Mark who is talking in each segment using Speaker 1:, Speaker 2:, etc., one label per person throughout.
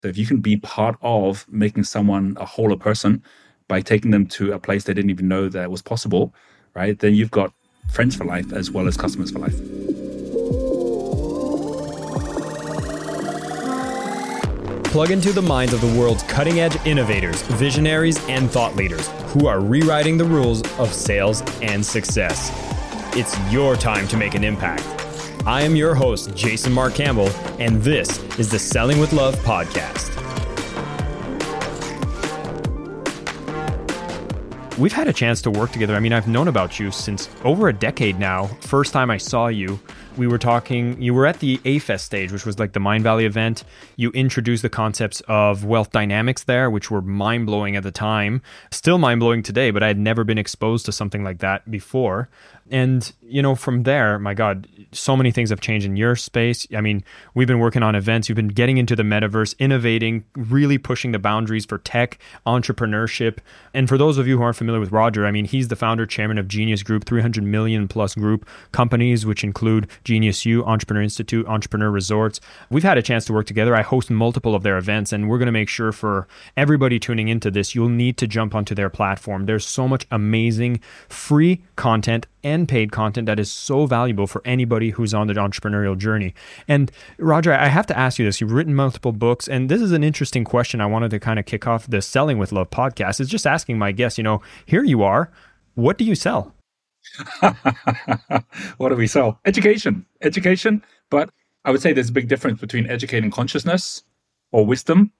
Speaker 1: So if you can be part of making someone a wholer person by taking them to a place they didn't even know that was possible, right? Then you've got friends for life as well as customers for life.
Speaker 2: Plug into the minds of the world's cutting-edge innovators, visionaries, and thought leaders who are rewriting the rules of sales and success. It's your time to make an impact. I am your host, Jason Mark Campbell, and this is the Selling with Love podcast. We've had a chance to work together. I mean, I've known about you since over a decade now. First time I saw you, we were talking, you were at the A-Fest stage, which was like the Mindvalley event. You introduced the concepts of wealth dynamics there, which were mind-blowing at the time. Still mind-blowing today, but I had never been exposed to something like that before. And, you know, from there, my God, so many things have changed in your space. I mean, we've been working on events. You've been getting into the metaverse, innovating, really pushing the boundaries for tech, entrepreneurship. And for those of you who aren't familiar with Roger, I mean, he's the founder, chairman of Genius Group, 300 million plus group companies, which include Genius U, Entrepreneur Institute, Entrepreneur Resorts. We've had a chance to work together. I host multiple of their events, and we're going to make sure for everybody tuning into this, you'll need to jump onto their platform. There's so much amazing free content and paid content that is so valuable for anybody who's on the entrepreneurial journey. And Roger, I have to ask you this. You've written multiple books, and this is an interesting question I wanted to kind of kick off the Selling with Love podcast, is just asking my guests, you know, here you are. What do you sell?
Speaker 1: What do we sell? Education. But I would say there's a big difference between educating consciousness or wisdom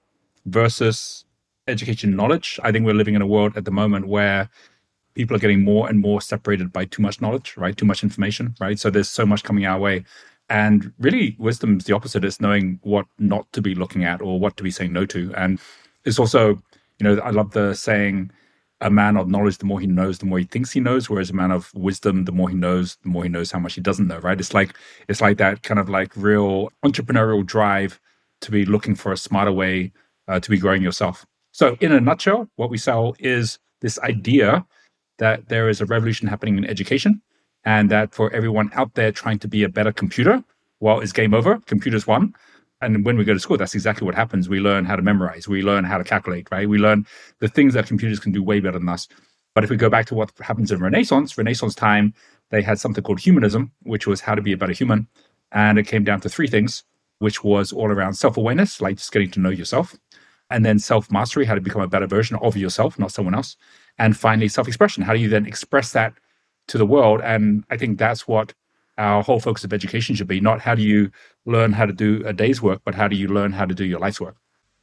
Speaker 1: versus education knowledge. I think we're living in a world at the moment where people are getting more and more separated by too much knowledge, right? Too much information, right? So there's so much coming our way. And really, wisdom's the opposite. It's knowing what not to be looking at or what to be saying no to. And it's also, you know, I love the saying, a man of knowledge, the more he knows, the more he thinks he knows. Whereas a man of wisdom, the more he knows how much he doesn't know, right? It's like that kind of like real entrepreneurial drive to be looking for a smarter way to be growing yourself. So in a nutshell, what we sell is this idea that there is a revolution happening in education, and that for everyone out there trying to be a better computer, well, it's game over. Computers won. And when we go to school, that's exactly what happens. We learn how to memorize. We learn how to calculate, right? We learn the things that computers can do way better than us. But if we go back to what happens in Renaissance time, they had something called humanism, which was how to be a better human. And it came down to three things, which was all around self-awareness, like just getting to know yourself. And then self-mastery, how to become a better version of yourself, not someone else. And finally, self-expression. How do you then express that to the world? And I think that's what our whole focus of education should be. Not how do you learn how to do a day's work, but how do you learn how to do your life's work?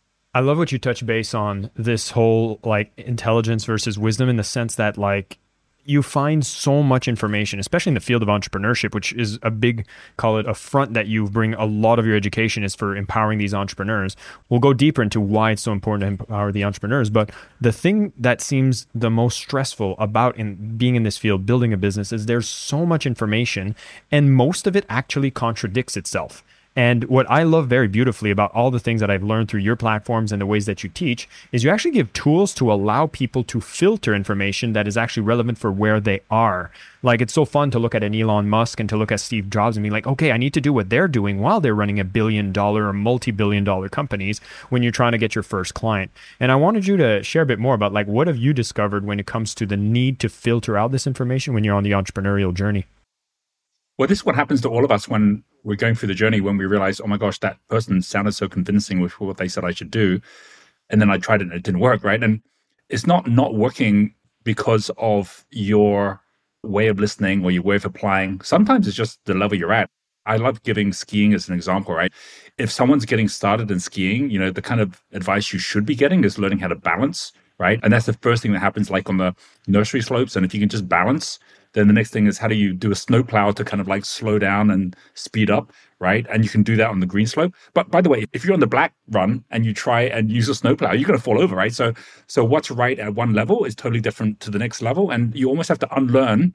Speaker 2: I love what you touch base on, this whole like intelligence versus wisdom, in the sense that like you find so much information, especially in the field of entrepreneurship, which is a big, call it a front that you bring a lot of your education is for empowering these entrepreneurs. We'll go deeper into why it's so important to empower the entrepreneurs. But the thing that seems the most stressful about being in this field, building a business, is there's so much information and most of it actually contradicts itself. And what I love very beautifully about all the things that I've learned through your platforms and the ways that you teach is you actually give tools to allow people to filter information that is actually relevant for where they are. Like, it's so fun to look at an Elon Musk and to look at Steve Jobs and be like, okay, I need to do what they're doing while they're running $1 billion or multi-billion-dollar companies when you're trying to get your first client. And I wanted you to share a bit more about like, what have you discovered when it comes to the need to filter out this information when you're on the entrepreneurial journey?
Speaker 1: Well, this is what happens to all of us when we're going through the journey, when we realize, oh my gosh, that person sounded so convincing with what they said I should do. And then I tried it and it didn't work, right? And it's not working because of your way of listening or your way of applying. Sometimes it's just the level you're at. I love giving skiing as an example, right? If someone's getting started in skiing, you know, the kind of advice you should be getting is learning how to balance, right? And that's the first thing that happens, like on the nursery slopes. And if you can just balance, then the next thing is how do you do a snowplow to kind of like slow down and speed up, right? And you can do that on the green slope. But by the way, if you're on the black run and you try and use a snowplow, you're going to fall over, right? So what's right at one level is totally different to the next level. And you almost have to unlearn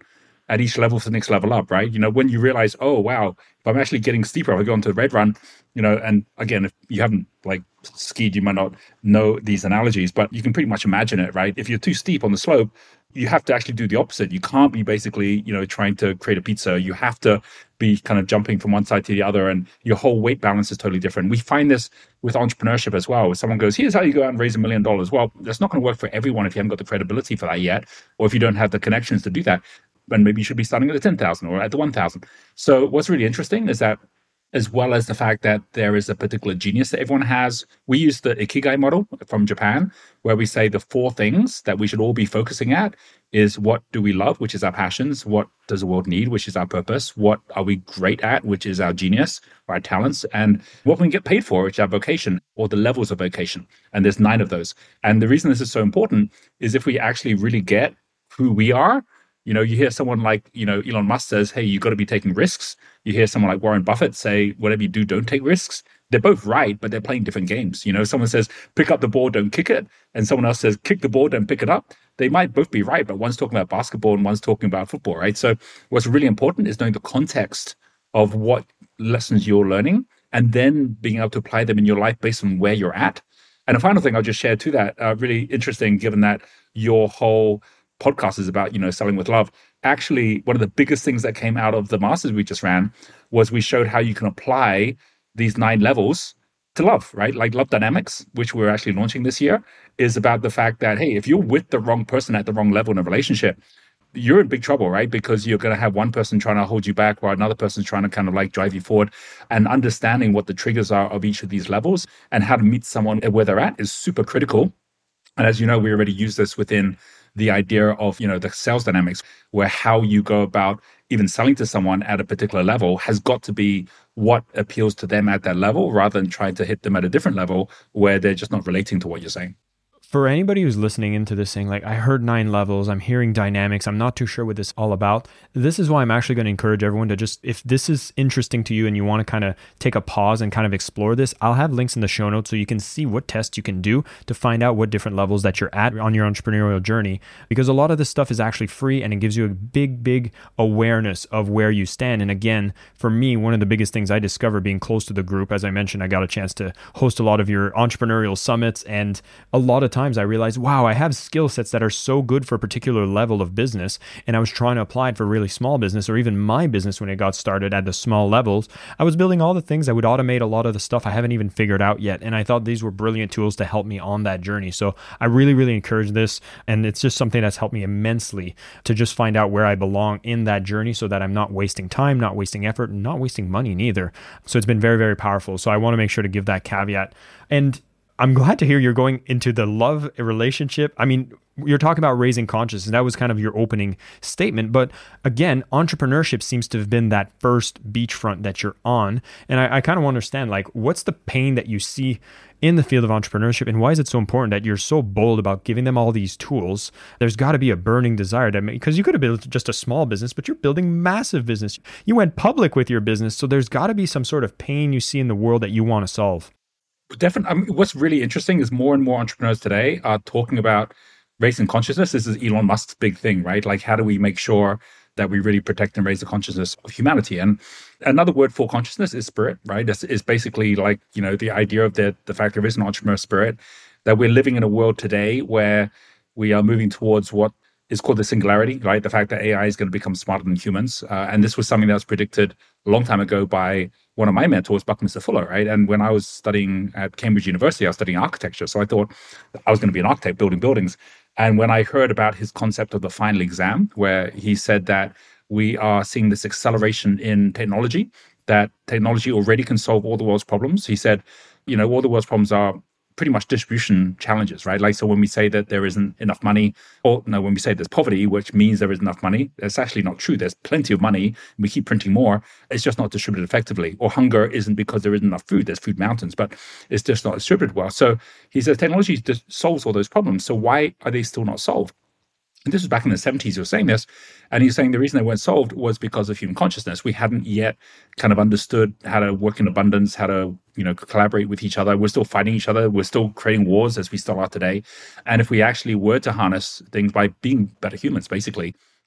Speaker 1: at each level for the next level up, right? When you realize, oh, wow, if I'm actually getting steeper, if I go into the red run, and again, if you haven't like skied, you might not know these analogies, but you can pretty much imagine it, right? If you're too steep on the slope, you have to actually do the opposite. You can't be basically, trying to create a pizza. You have to be kind of jumping from one side to the other, and your whole weight balance is totally different. We find this with entrepreneurship as well. If someone goes, here's how you go out and raise $1 million. Well, that's not going to work for everyone if you haven't got the credibility for that yet, or if you don't have the connections to do that. And maybe you should be starting at the 10,000 or at the 1,000. So what's really interesting is that, as well as the fact that there is a particular genius that everyone has, we use the Ikigai model from Japan, where we say the 4 things that we should all be focusing at is what do we love, which is our passions, what does the world need, which is our purpose, what are we great at, which is our genius, our talents, and what can we get paid for, which is our vocation, or the levels of vocation. And there's 9 of those. And the reason this is so important is if we actually really get who we are. You hear someone like, Elon Musk says, hey, you got to be taking risks. You hear someone like Warren Buffett say, whatever you do, don't take risks. They're both right, but they're playing different games. Someone says, pick up the ball, don't kick it. And someone else says, kick the ball, don't pick it up. They might both be right, but one's talking about basketball and one's talking about football, right? So what's really important is knowing the context of what lessons you're learning and then being able to apply them in your life based on where you're at. And a final thing I'll just share to that, really interesting, given that your whole podcast is about, selling with love. Actually, one of the biggest things that came out of the masters we just ran was we showed how you can apply these 9 levels to love, right? Like Love Dynamics, which we're actually launching this year, is about the fact that, hey, if you're with the wrong person at the wrong level in a relationship, you're in big trouble, right? Because you're going to have one person trying to hold you back while another person's trying to kind of like drive you forward. And understanding what the triggers are of each of these levels and how to meet someone where they're at is super critical. And as you know, we already use this within the idea of, the sales dynamics, where how you go about even selling to someone at a particular level has got to be what appeals to them at that level, rather than trying to hit them at a different level where they're just not relating to what you're saying.
Speaker 2: For anybody who's listening into this saying like, I heard 9 levels, I'm hearing dynamics, I'm not too sure what this is all about. This is why I'm actually going to encourage everyone to just, if this is interesting to you and you want to kind of take a pause and kind of explore this, I'll have links in the show notes so you can see what tests you can do to find out what different levels that you're at on your entrepreneurial journey. Because a lot of this stuff is actually free and it gives you a big awareness of where you stand. And again, for me, one of the biggest things I discovered being close to the group, as I mentioned, I got a chance to host a lot of your entrepreneurial summits, and a lot of times I realized, wow, I have skill sets that are so good for a particular level of business, and I was trying to apply it for really small business, or even my business when it got started at the small levels. I was building all the things that would automate a lot of the stuff I haven't even figured out yet, and I thought these were brilliant tools to help me on that journey. So I really encourage this, and it's just something that's helped me immensely to just find out where I belong in that journey so that I'm not wasting time, not wasting effort, and not wasting money neither. So it's been very powerful. So I want to make sure to give that caveat. And I'm glad to hear you're going into the love relationship. I mean, you're talking about raising consciousness. That was kind of your opening statement. But again, entrepreneurship seems to have been that first beachfront that you're on. And I kind of want to understand, like, what's the pain that you see in the field of entrepreneurship, and why is it so important that you're so bold about giving them all these tools? There's got to be a burning desire to make, because you could have built just a small business, but you're building massive business. You went public with your business. So there's got to be some sort of pain you see in the world that you want to solve.
Speaker 1: Definitely. I mean, what's really interesting is more and more entrepreneurs today are talking about raising consciousness. This is Elon Musk's big thing, right? Like, how do we make sure that we really protect and raise the consciousness of humanity? And another word for consciousness is spirit, right? This is basically like, the idea of the fact there is an entrepreneur spirit, that we're living in a world today where we are moving towards what is called the singularity, right? The fact that AI is going to become smarter than humans. And this was something that was predicted a long time ago by one of my mentors, Buckminster Fuller, right? And when I was studying at Cambridge University, I was studying architecture. So I thought I was going to be an architect building buildings. And when I heard about his concept of the final exam, where he said that we are seeing this acceleration in technology, that technology already can solve all the world's problems. He said, all the world's problems are pretty much distribution challenges, right? Like, so when we say that there isn't enough money, or no, when we say there's poverty, which means there isn't enough money, that's actually not true. There's plenty of money, and we keep printing more. It's just not distributed effectively. Or hunger isn't because there isn't enough food. There's food mountains, but it's just not distributed well. So he says technology just solves all those problems. So why are they still not solved? And this was back in the 70s, he was saying this. And he's saying the reason they weren't solved was because of human consciousness. We hadn't yet kind of understood how to work in abundance, how to, collaborate with each other. We're still fighting each other. We're still creating wars as we still are today. And if we actually were to harness things by being better humans, basically,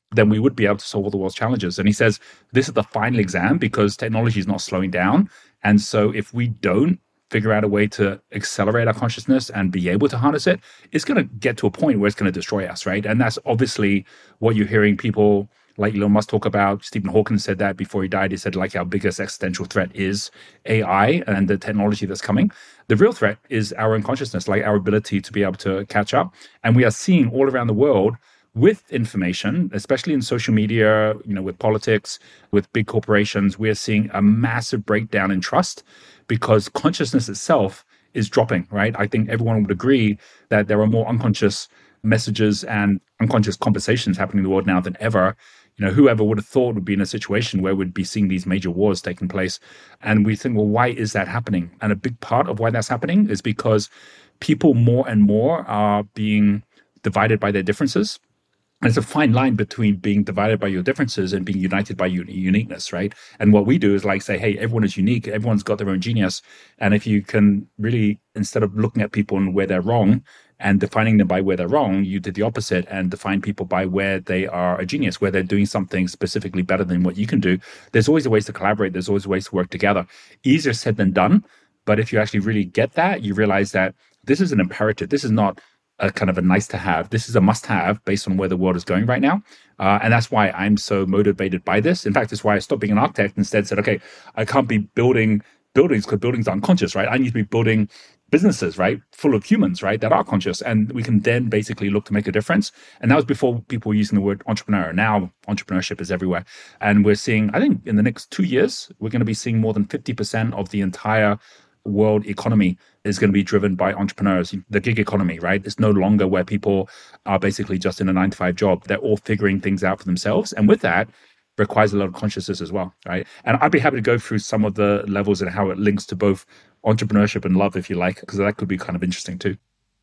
Speaker 1: then we would be able to solve all the world's challenges. And he says, this is the final exam because technology is not slowing down. And so if we don't figure out a way to accelerate our consciousness and be able to harness it, it's going to get to a point where it's going to destroy us, right? And that's obviously what you're hearing people like Elon Musk talk about. Stephen Hawking said that before he died. He said, like, our biggest existential threat is AI and the technology that's coming. The real threat is our own consciousness, like our ability to be able to catch up. And we are seeing all around the world with information, especially in social media, with politics, with big corporations, we're seeing a massive breakdown in trust because consciousness itself is dropping, right? I think everyone would agree that there are more unconscious messages and unconscious conversations happening in the world now than ever. Whoever would have thought would be in a situation where we'd be seeing these major wars taking place. And we think, well, why is that happening? And a big part of why that's happening is because people more and more are being divided by their differences. And it's a fine line between being divided by your differences and being united by your uniqueness, right? And what we do is like say, hey, everyone is unique. Everyone's got their own genius. And if you can really, instead of looking at people and where they're wrong and defining them by where they're wrong, you did the opposite and define people by where they are a genius, where they're doing something specifically better than what you can do. There's always ways to collaborate. There's always ways to work together. Easier said than done. But if you actually really get that, you realize that this is an imperative. This is not a kind of a nice to have. This is a must have based on where the world is going right now. And that's why I'm so motivated by this. In fact, it's why I stopped being an architect and instead said, okay, I can't be building buildings because buildings are unconscious, right? I need to be building businesses, right? Full of humans, right? That are conscious. And we can then basically look to make a difference. And that was before people were using the word entrepreneur. Now entrepreneurship is everywhere. And we're seeing, I think in the next 2 years, we're going to be seeing more than 50% of the entire world economy is going to be driven by entrepreneurs. The gig economy, right? It's no longer where people are basically just in a 9-to-5 job. They're all figuring things out for themselves. And with that, requires a lot of consciousness as well, right? And I'd be happy to go through some of the levels and how it links to both entrepreneurship and love, if you like, because that could be kind of interesting too.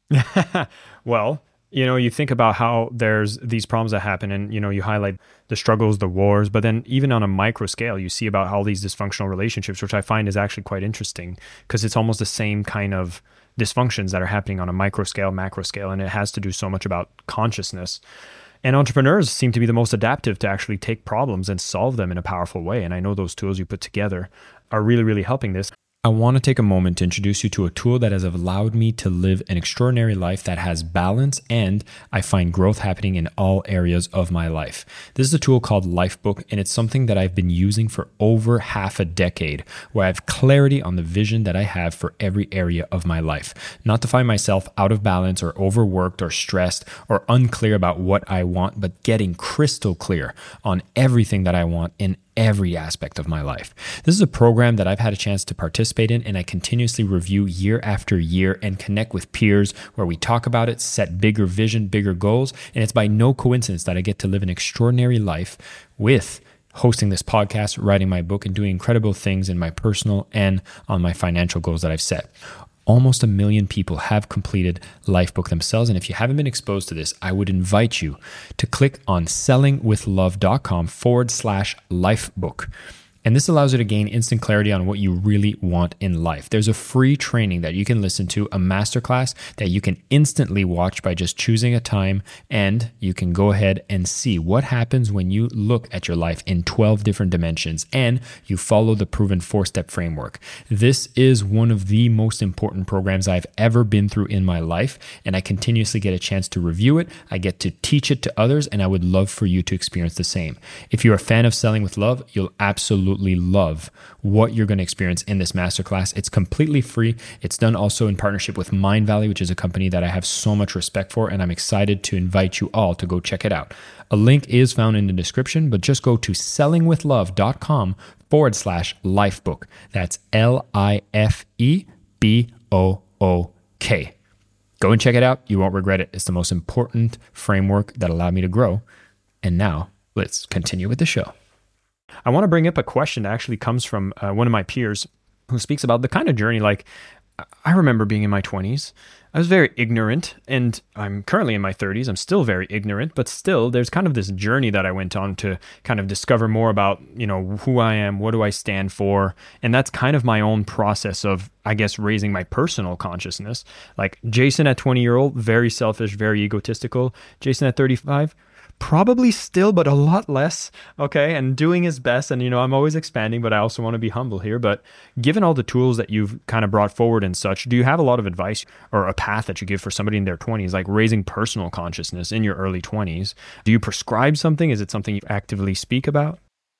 Speaker 2: Well, you think about how there's these problems that happen and, you highlight the struggles, the wars, but then even on a micro scale, you see about all these dysfunctional relationships, which I find is actually quite interesting because it's almost the same kind of dysfunctions that are happening on a micro scale, macro scale, and it has to do so much about consciousness. And entrepreneurs seem to be the most adaptive to actually take problems and solve them in a powerful way. And I know those tools you put together are really, really helping this. I want to take a moment to introduce you to a tool that has allowed me to live an extraordinary life that has balance, and I find growth happening in all areas of my life. This is a tool called Lifebook, and it's something that I've been using for over half a decade, where I have clarity on the vision that I have for every area of my life. Not to find myself out of balance or overworked or stressed or unclear about what I want, but getting crystal clear on everything that I want in every aspect of my life. This is a program that I've had a chance to participate in, and I continuously review year after year and connect with peers where we talk about it, set bigger vision, bigger goals. And it's by no coincidence that I get to live an extraordinary life with hosting this podcast, writing my book, and doing incredible things in my personal and on my financial goals that I've set. Almost 1 million people have completed Lifebook themselves. And if you haven't been exposed to this, I would invite you to click on sellingwithlove.com/lifebook. And this allows you to gain instant clarity on what you really want in life. There's a free training that you can listen to, a masterclass that you can instantly watch by just choosing a time, and you can go ahead and see what happens when you look at your life in 12 different dimensions and you follow the proven 4-step framework. This is one of the most important programs I've ever been through in my life, and I continuously get a chance to review it. I get to teach it to others, and I would love for you to experience the same. If you're a fan of Selling with Love, you'll absolutely love what you're going to experience in this masterclass. It's completely free. It's done also in partnership with Mindvalley, which is a company that I have so much respect for, and I'm excited to invite you all to go check it out. A link is found in the description, but just go to sellingwithlove.com/lifebook. That's LIFEBOOK. Go and check it out. You won't regret it. It's the most important framework that allowed me to grow. And now let's continue with the show. I want to bring up a question that actually comes from one of my peers who speaks about the kind of journey. Like, I remember being in my 20s. I was very ignorant, and I'm currently in my 30s. I'm still very ignorant, but still there's kind of this journey that I went on to kind of discover more about, who I am, what do I stand for? And that's kind of my own process of, I guess, raising my personal consciousness. Like Jason at 20-year-old, very selfish, very egotistical. Jason at 35, Probably still, but a lot less. Okay. And doing his best. And, I'm always expanding, but I also want to be humble here. But given all the tools that you've kind of brought forward and such, do you have a lot of advice or a path that you give for somebody in their 20s, like raising personal consciousness in your early 20s? Do you prescribe something? Is it something you actively speak about?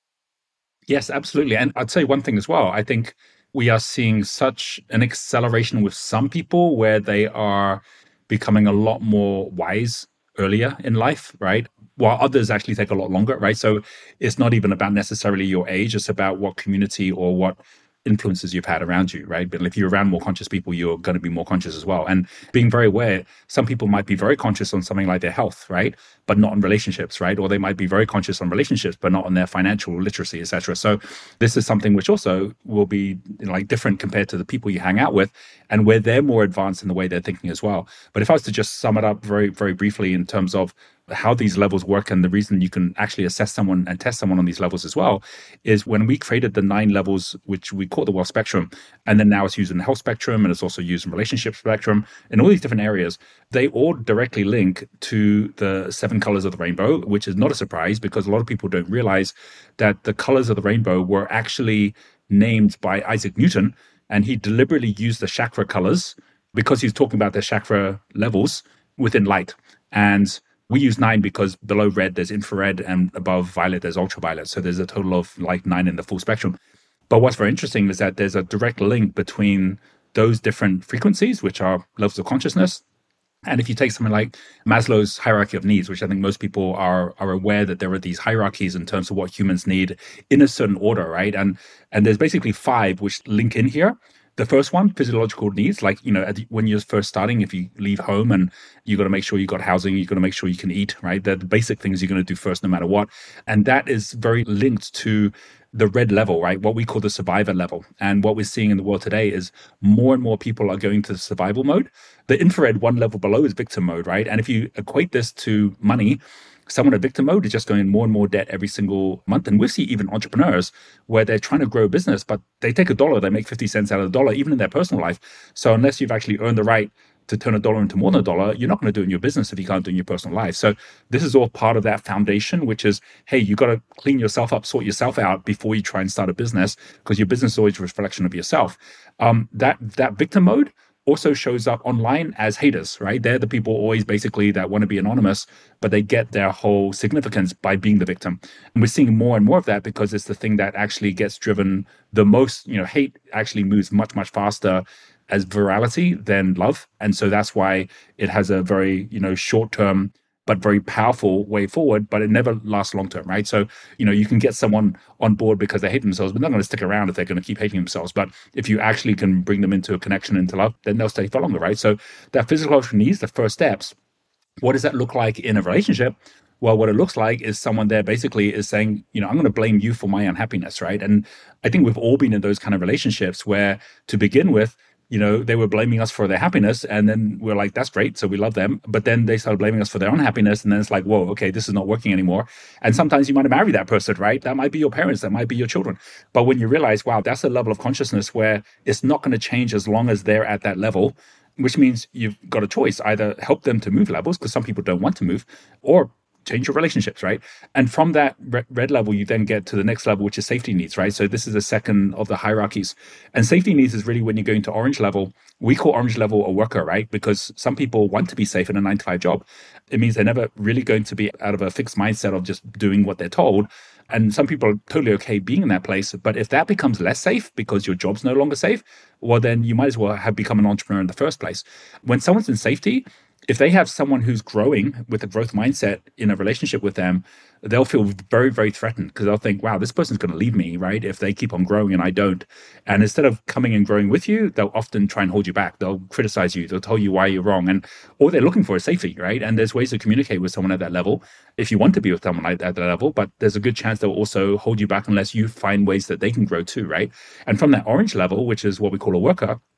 Speaker 1: Yes, absolutely. And I'd say one thing as well. I think we are seeing such an acceleration with some people where they are becoming a lot more wise earlier in life, right? While others actually take a lot longer, right? So it's not even about necessarily your age, it's about what community or what influences you've had around you, right? But if you're around more conscious people, you're going to be more conscious as well. And being very aware, some people might be very conscious on something like their health, right? But not on relationships, right? Or they might be very conscious on relationships, but not on their financial literacy, etc. So this is something which also will be like different compared to the people you hang out with and where they're more advanced in the way they're thinking as well. But if I was to just sum it up very, very briefly in terms of how these levels work and the reason you can actually assess someone and test someone on these levels as well is when we created the 9 levels, which we call the wealth spectrum, and then now it's used in the health spectrum and it's also used in relationship spectrum in all these different areas, they all directly link to the 7 colors of the rainbow, which is not a surprise because a lot of people don't realize that the colors of the rainbow were actually named by Isaac Newton, and he deliberately used the chakra colors because he's talking about the chakra levels within light. And we use 9 because below red, there's infrared, and above violet, there's ultraviolet. So there's a total of like 9 in the full spectrum. But what's very interesting is that there's a direct link between those different frequencies, which are levels of consciousness. And if you take something like Maslow's hierarchy of needs, which I think most people are aware that there are these hierarchies in terms of what humans need in a certain order, right? And there's basically 5 which link in here. The first one, physiological needs, like, when you're first starting, if you leave home and you got to make sure you got housing, you got to make sure you can eat, right? They're the basic things you're going to do first, no matter what. And that is very linked to the red level, right? What we call the survivor level. And what we're seeing in the world today is more and more people are going to the survival mode. The infrared one level below is victim mode, right? And if you equate this to money, someone at victim mode is just going in more and more debt every single month. And we see even entrepreneurs where they're trying to grow a business, but they take $1, they make 50 cents out of the dollar, even in their personal life. So unless you've actually earned the right to turn $1 into more than $1, you're not going to do it in your business if you can't do it in your personal life. So this is all part of that foundation, which is, hey, you got to clean yourself up, sort yourself out before you try and start a business, because your business is always a reflection of yourself. That victim mode also shows up online as haters, right? They're the people always basically that want to be anonymous, but they get their whole significance by being the victim. And we're seeing more and more of that because it's the thing that actually gets driven the most. Hate actually moves much, much faster as virality than love. And so that's why it has a very, short-term but very powerful way forward, but it never lasts long term, right? So, you can get someone on board because they hate themselves, but they're not going to stick around if they're going to keep hating themselves. But if you actually can bring them into a connection, into love, then they'll stay for longer, right? So that physiological needs, the first steps, what does that look like in a relationship? Well, what it looks like is someone there basically is saying, I'm going to blame you for my unhappiness, right? And I think we've all been in those kind of relationships where to begin with, they were blaming us for their happiness, and then we're like, that's great, so we love them. But then they started blaming us for their unhappiness, and then it's like, whoa, okay, this is not working anymore. And sometimes you might have married that person, right? That might be your parents, that might be your children. But when you realize, wow, that's a level of consciousness where it's not going to change as long as they're at that level, which means you've got a choice: either help them to move levels, because some people don't want to move, or change your relationships, right? And from that red level, you then get to the next level, which is safety needs, right? So this is the second of the hierarchies. And safety needs is really when you're going to orange level. We call orange level a worker, right? Because some people want to be safe in a 9-to-5 job. It means they're never really going to be out of a fixed mindset of just doing what they're told. And some people are totally okay being in that place. But if that becomes less safe because your job's no longer safe, well, then you might as well have become an entrepreneur in the first place. When someone's in safety, if they have someone who's growing with a growth mindset in a relationship with them, they'll feel very, very threatened, because they'll think, wow, this person's going to leave me, right? If they keep on growing and I don't. And instead of coming and growing with you, they'll often try and hold you back. They'll criticize you. They'll tell you why you're wrong. And all they're looking for is safety, right? And there's ways to communicate with someone at that level if you want to be with someone at that level, but there's a good chance they'll also hold you back unless you find ways that they can grow too, right? And from that orange level, which is what we call a worker,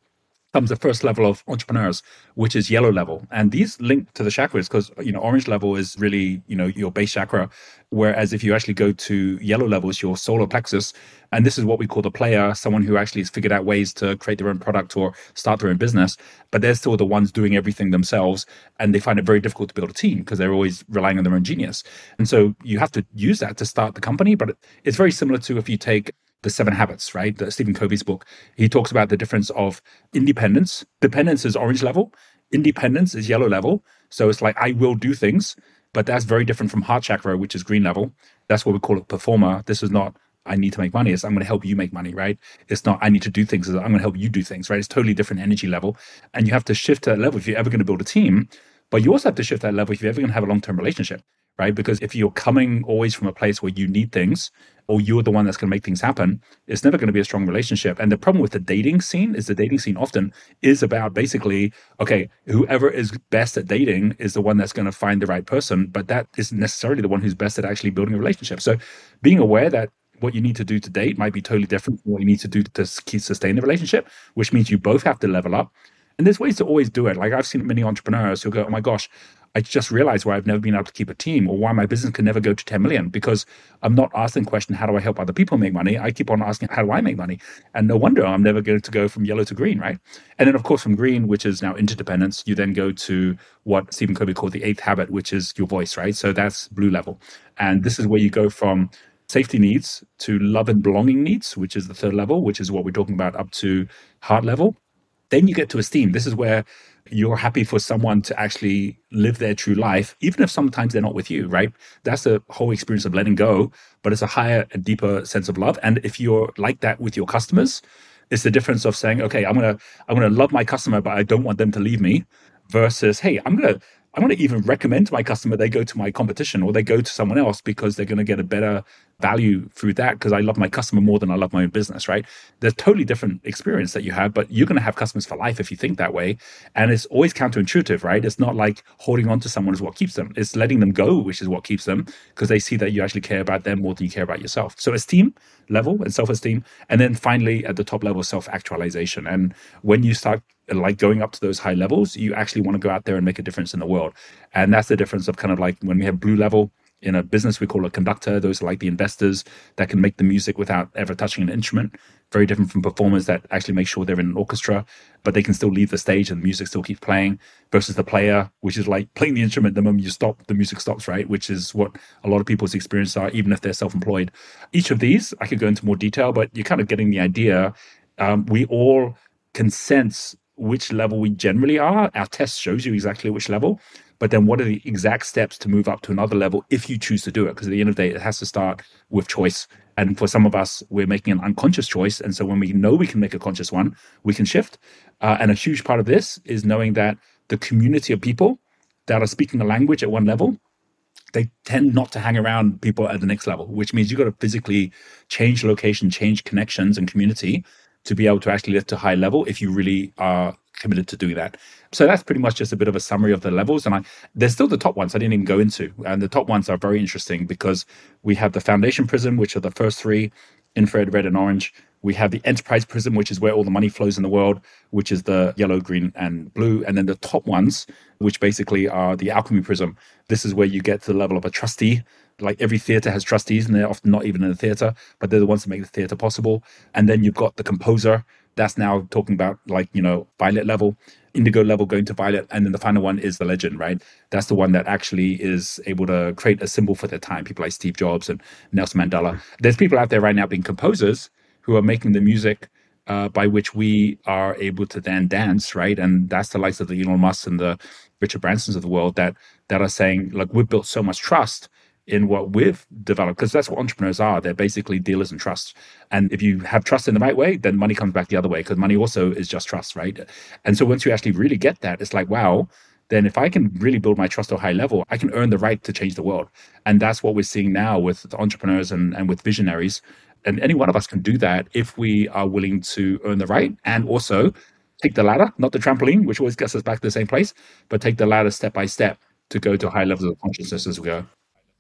Speaker 1: comes the first level of entrepreneurs, which is yellow level. And these link to the chakras because, orange level is really, your base chakra. Whereas if you actually go to yellow levels, your solar plexus, and this is what we call the player, someone who actually has figured out ways to create their own product or start their own business, but they're still the ones doing everything themselves. And they find it very difficult to build a team because they're always relying on their own genius. And so you have to use that to start the company. But it's very similar to if you take the 7 Habits, right? Stephen Covey's book. He talks about the difference of independence. Dependence is orange level. Independence is yellow level. So it's like, I will do things, but that's very different from heart chakra, which is green level. That's what we call a performer. This is not, I need to make money. It's I'm going to help you make money, right? It's not, I need to do things. It's I'm going to help you do things, right? It's totally different energy level. And you have to shift to that level if you're ever going to build a team. But you also have to shift that level if you're ever going to have a long-term relationship, right? Because if you're coming always from a place where you need things, or you're the one that's going to make things happen, it's never going to be a strong relationship. And the problem with the dating scene is the dating scene often is about basically, okay, whoever is best at dating is the one that's going to find the right person, but that isn't necessarily the one who's best at actually building a relationship. So being aware that what you need to do to date might be totally different from what you need to do to keep sustain the relationship, which means you both have to level up. And there's ways to always do it. Like I've seen many entrepreneurs who go, oh my gosh, I just realized why I've never been able to keep a team or why my business can never go to 10 million because I'm not asking the question, how do I help other people make money? I keep on asking, how do I make money? And no wonder I'm never going to go from yellow to green, right? And then of course from green, which is now interdependence, you then go to what Stephen Covey called the 8th habit, which is your voice, right? So that's blue level. And this is where you go from safety needs to love and belonging needs, which is the 3rd level, which is what we're talking about up to heart level. Then you get to esteem. This is where you're happy for someone to actually live their true life, even if sometimes they're not with you, right? That's the whole experience of letting go, but it's a higher and deeper sense of love. And if you're like that with your customers, it's the difference of saying, okay, I'm gonna love my customer, but I don't want them to leave me, versus, hey, I'm gonna even recommend to my customer they go to my competition or they go to someone else because they're going to get a better value through that because I love my customer more than I love my own business, right? There's totally different experience that you have, but you're going to have customers for life if you think that way. And it's always counterintuitive, right? It's not like holding on to someone is what keeps them. It's letting them go, which is what keeps them because they see that you actually care about them more than you care about yourself. So esteem level and self-esteem. And then finally at the top level, self-actualization. And when you start like going up to those high levels, you actually want to go out there and make a difference in the world. And that's the difference of kind of like when we have blue level in a business, we call a conductor. Those are like the investors that can make the music without ever touching an instrument. Very different from performers that actually make sure they're in an orchestra, but they can still leave the stage and the music still keeps playing, versus the player, which is like playing the instrument. The moment you stop, the music stops, right? Which is what a lot of people's experience are, even if they're self-employed. Each of these, I could go into more detail, but you're kind of getting the idea. We all can sense which level we generally are. Our test shows you exactly which level, but then what are the exact steps to move up to another level if you choose to do it? Because at the end of the day, it has to start with choice. And for some of us, we're making an unconscious choice. And so when we know we can make a conscious one, we can shift. And a huge part of this is knowing that the community of people that are speaking a language at one level, they tend not to hang around people at the next level, which means you've got to physically change location, change connections and community to be able to actually lift to high level if you really are committed to doing that. So that's pretty much just a bit of a summary of the levels. And there's still the top ones I didn't even go into. And the top ones are very interesting because we have the foundation prism, which are the first 3, infrared, red, and orange. We have the enterprise prism, which is where all the money flows in the world, which is the yellow, green, and blue. And then the top ones, which basically are the alchemy prism. This is where you get to the level of a trustee. Like every theater has trustees, and they're often not even in the theater, but they're the ones that make the theater possible. And then you've got the composer. That's now talking about like, violet level, indigo level going to violet. And then the final one is the legend, right? That's the one that actually is able to create a symbol for their time. People like Steve Jobs and Nelson Mandela. There's people out there right now being composers who are making the music by which we are able to then dance, right? And that's the likes of the Elon Musk and the Richard Bransons of the world that are saying, like, we've built so much trust in what we've developed, because that's what entrepreneurs are. They're basically dealers in trust. And if you have trust in the right way, then money comes back the other way, because money also is just trust, right? And so once you actually really get that, it's like, wow, then if I can really build my trust to a high level, I can earn the right to change the world. And that's what we're seeing now with entrepreneurs and with visionaries. And any one of us can do that if we are willing to earn the right and also take the ladder, not the trampoline, which always gets us back to the same place, but take the ladder step by step to go to high levels of consciousness as we go.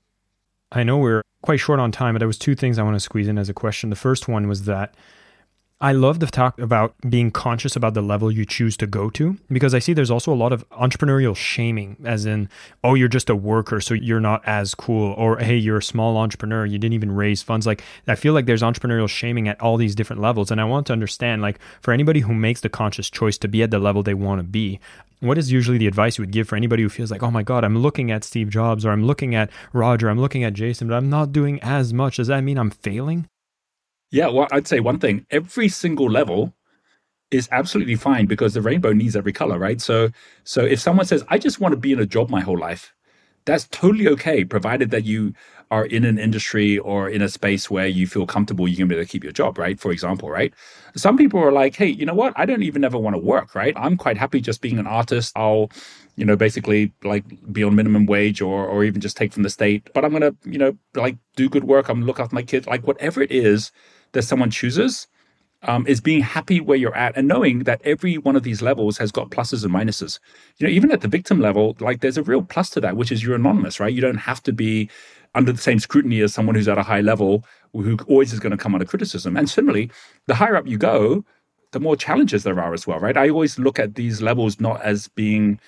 Speaker 2: I know we're quite short on time, but there was 2 things I want to squeeze in as a question. The first one was that I love the talk about being conscious about the level you choose to go to, because I see there's also a lot of entrepreneurial shaming, as in, oh, you're just a worker, so you're not as cool, or hey, you're a small entrepreneur, you didn't even raise funds. Like, I feel like there's entrepreneurial shaming at all these different levels. And I want to understand, like, for anybody who makes the conscious choice to be at the level they want to be, what is usually the advice you would give for anybody who feels like, oh my God, I'm looking at Steve Jobs, or I'm looking at Roger, I'm looking at Jason, but I'm not doing as much. Does that mean I'm failing?
Speaker 1: Yeah, well, I'd say one thing, every single level is absolutely fine because the rainbow needs every color, right? So if someone says, I just want to be in a job my whole life, that's totally okay, provided that you are in an industry or in a space where you feel comfortable, you're going to be able to keep your job, right? For example, right? Some people are like, hey, you know what? I don't even ever want to work, right? I'm quite happy just being an artist. I'll, basically like be on minimum wage or even just take from the state, but I'm going to, like do good work. I'm going to look after my kids, like whatever it is that someone chooses, is being happy where you're at and knowing that every one of these levels has got pluses and minuses. Even at the victim level, like there's a real plus to that, which is you're anonymous, right? You don't have to be under the same scrutiny as someone who's at a high level who always is going to come under criticism. And similarly, the higher up you go, the more challenges there are as well, right? I always look at these levels not as being,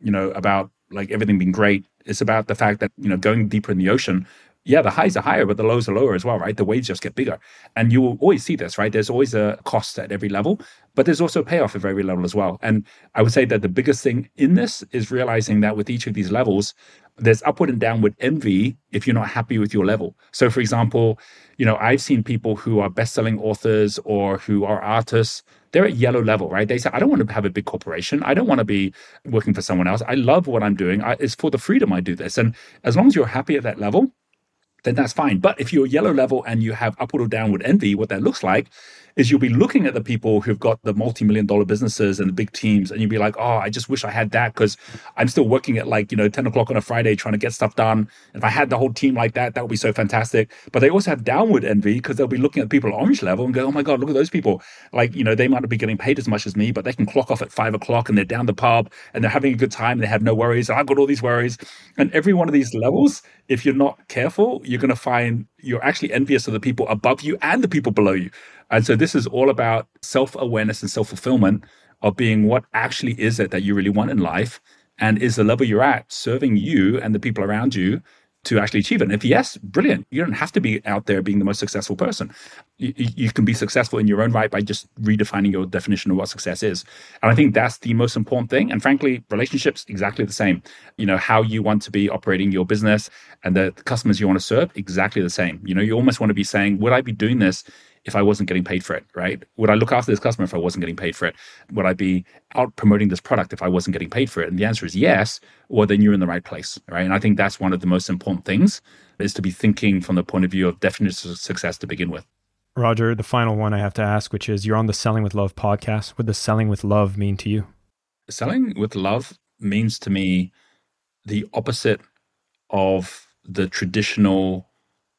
Speaker 1: about like everything being great. It's about the fact that, going deeper in the ocean, yeah, the highs are higher, but the lows are lower as well, right? The waves just get bigger. And you will always see this, right? There's always a cost at every level, but there's also a payoff at every level as well. And I would say that the biggest thing in this is realizing that with each of these levels, there's upward and downward envy if you're not happy with your level. So for example, I've seen people who are best-selling authors or who are artists, they're at yellow level, right? They say, I don't want to have a big corporation. I don't want to be working for someone else. I love what I'm doing. It's for the freedom I do this. And as long as you're happy at that level, then that's fine. But if you're yellow level and you have upward or downward envy, what that looks like is you'll be looking at the people who've got the multi-million-dollar businesses and the big teams, and you'll be like, oh, I just wish I had that because I'm still working at 10 o'clock on a Friday trying to get stuff done. If I had the whole team like that, that would be so fantastic. But they also have downward envy because they'll be looking at people at orange level and go, oh my God, look at those people. They might not be getting paid as much as me, but they can clock off at 5 o'clock and they're down the pub and they're having a good time. And they have no worries. And I've got all these worries. And every one of these levels, if you're not careful, you're going to find you're actually envious of the people above you and the people below you. And so this is all about self-awareness and self-fulfillment of being what actually is it that you really want in life, and is the level you're at serving you and the people around you to actually achieve it. And if yes, brilliant. You don't have to be out there being the most successful person. You can be successful in your own right by just redefining your definition of what success is. And I think that's the most important thing. And frankly, relationships, exactly the same. How you want to be operating your business and the customers you want to serve, exactly the same. You almost want to be saying, would I be doing this if I wasn't getting paid for it, right? Would I look after this customer if I wasn't getting paid for it? Would I be out promoting this product if I wasn't getting paid for it? And the answer is yes, well, then you're in the right place, right? And I think that's one of the most important things, is to be thinking from the point of view of definition of success to begin with.
Speaker 2: Roger, the final one I have to ask, which is, you're on the Selling with Love podcast. What does selling with love mean to you?
Speaker 1: Selling with love means to me the opposite of the traditional,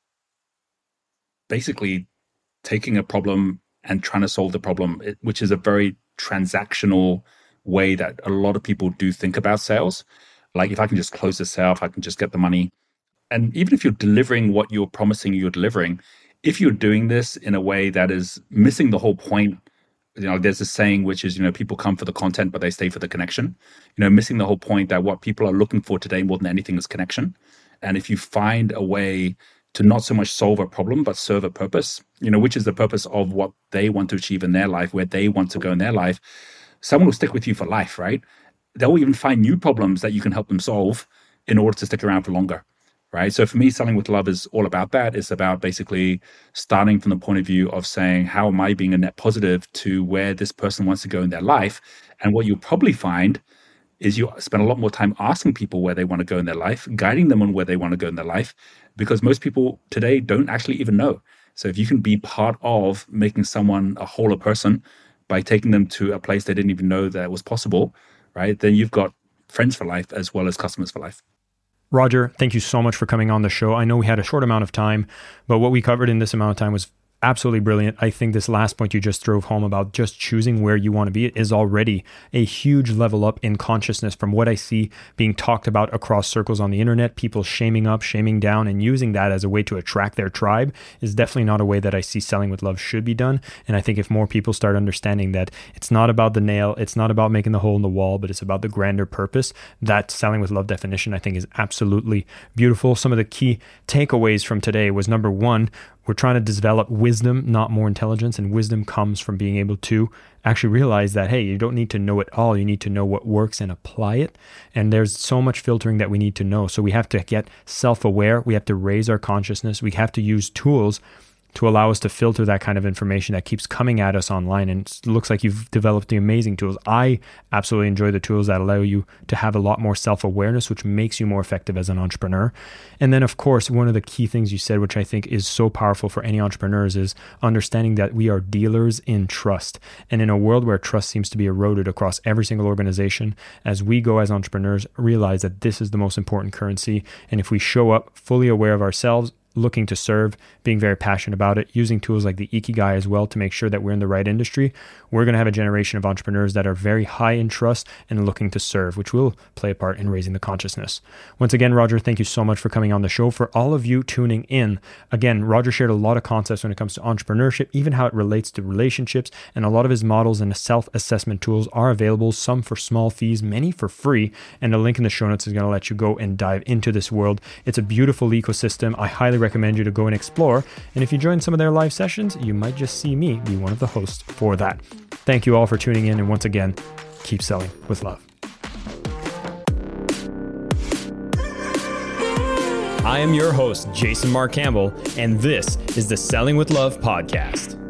Speaker 1: basically taking a problem and trying to solve the problem, which is a very transactional way that a lot of people do think about sales. Like, if I can just close the sale, if I can just get the money. And even if you're delivering what you're promising you're delivering, if you're doing this in a way that is missing the whole point, there's a saying which is, people come for the content, but they stay for the connection. Missing the whole point that what people are looking for today more than anything is connection. And if you find a way to not so much solve a problem, but serve a purpose, which is the purpose of what they want to achieve in their life, where they want to go in their life, someone will stick with you for life, right? They'll even find new problems that you can help them solve in order to stick around for longer, right? So for me, selling with love is all about that. It's about basically starting from the point of view of saying, how am I being a net positive to where this person wants to go in their life? And what you'll probably find is you spend a lot more time asking people where they want to go in their life, guiding them on where they want to go in their life, because most people today don't actually even know. So if you can be part of making someone a wholer person by taking them to a place they didn't even know that was possible, right, then you've got friends for life as well as customers for life.
Speaker 2: Roger, thank you so much for coming on the show. I know we had a short amount of time, but what we covered in this amount of time was absolutely brilliant. I think this last point you just drove home about just choosing where you want to be is already a huge level up in consciousness from what I see being talked about across circles on the internet. People shaming up, shaming down, and using that as a way to attract their tribe is definitely not a way that I see Selling with Love should be done. And I think if more people start understanding that it's not about the nail, it's not about making the hole in the wall, but it's about the grander purpose, that Selling with Love definition I think is absolutely beautiful. Some of the key takeaways from today was, number one, we're trying to develop wisdom, not more intelligence. And wisdom comes from being able to actually realize that, hey, you don't need to know it all. You need to know what works and apply it. And there's so much filtering that we need to know. So we have to get self-aware. We have to raise our consciousness. We have to use tools to allow us to filter that kind of information that keeps coming at us online. And it looks like you've developed the amazing tools. I absolutely enjoy the tools that allow you to have a lot more self-awareness, which makes you more effective as an entrepreneur. And then, of course, one of the key things you said, which I think is so powerful for any entrepreneurs, is understanding that we are dealers in trust. And in a world where trust seems to be eroded across every single organization, as we go as entrepreneurs, realize that this is the most important currency. And if we show up fully aware of ourselves, looking to serve, being very passionate about it, using tools like the Ikigai as well to make sure that we're in the right industry, we're going to have a generation of entrepreneurs that are very high in trust and looking to serve, which will play a part in raising the consciousness. Once again, Roger, thank you so much for coming on the show. For all of you tuning in, again, Roger shared a lot of concepts when it comes to entrepreneurship, even how it relates to relationships, and a lot of his models and self-assessment tools are available, some for small fees, many for free, and a link in the show notes is going to let you go and dive into this world. It's a beautiful ecosystem. I highly recommend you to go and explore. And if you join some of their live sessions, you might just see me be one of the hosts for that. Thank you all for tuning in. And once again, keep selling with love. I am your host, Jason Mark Campbell, and this is the Selling with Love podcast.